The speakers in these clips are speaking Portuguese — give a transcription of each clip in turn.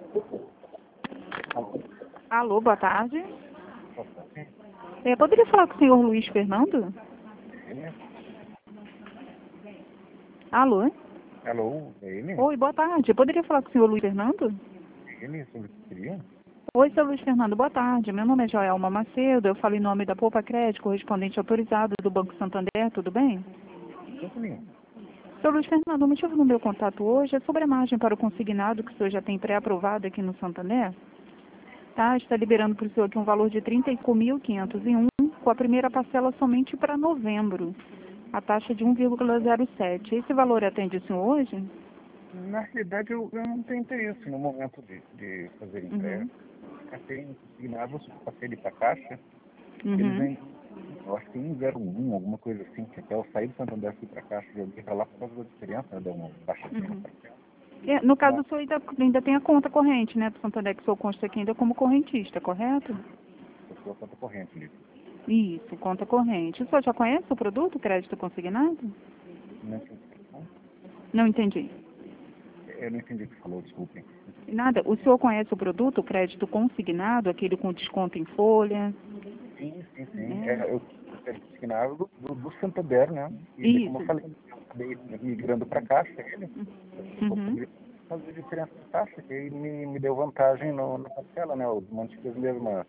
Alô, boa tarde. Poderia falar com o senhor Luiz Fernando? Alô? Alô, é ele? Oi, boa tarde. Poderia falar com o senhor Luiz Fernando? Ele, sobre o que queria? Oi, seu Luiz Fernando, boa tarde. Meu nome é Joelma Macedo, eu falo em nome da Poupa Crédito, correspondente autorizado do Banco Santander, tudo bem? Sim. Seu Luiz Fernando, o motivo do meu contato hoje é sobre a margem para o consignado que o senhor já tem pré-aprovado aqui no Santander. Tá, está liberando para o senhor aqui um valor de 35.501, com a primeira parcela somente para novembro. A taxa de 1,07. Esse valor atende o senhor hoje? Na realidade, eu não tenho interesse no momento de fazer entrega. Tem consignado, eu passei ele para a Caixa. Eles vêm, eu acho que 101, alguma coisa assim, que até eu saí do Santander, fui para a Caixa, joguei para lá por causa da diferença, né, deu uma baixadinha na parcela. No caso, o senhor ainda tem a conta corrente, né, do Santander, que o senhor consta aqui ainda como correntista, correto? Eu sou a conta corrente ali. Isso, conta corrente. O senhor já conhece o produto, crédito consignado? Não entendi. Não entendi. Eu não entendi o que falou, desculpem. Nada. O senhor conhece o produto, crédito consignado, aquele com desconto em folha? Sim. Eu quero consignado do Santander, né? E daí, como eu falei, eu acabei migrando para a Caixa, ele. Fazer diferença de taxa, que aí me deu vantagem na parcela, né? Eu mantive as mesmas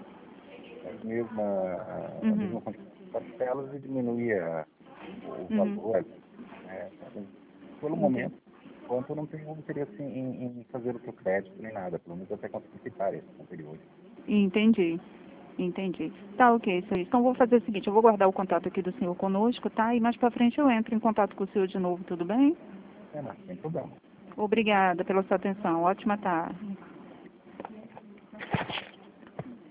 parcelas e diminuía o valor. Né? Pelo momento, enquanto eu não tenho interesse em fazer o seu crédito nem nada, pelo menos até conseguir quitar esse anterior. Entendi. Tá, ok, senhor. Então, vou fazer o seguinte, eu vou guardar o contato aqui do senhor conosco, tá? E mais pra frente eu entro em contato com o senhor de novo, tudo bem? Não tem problema. Obrigada pela sua atenção. Ótima tarde.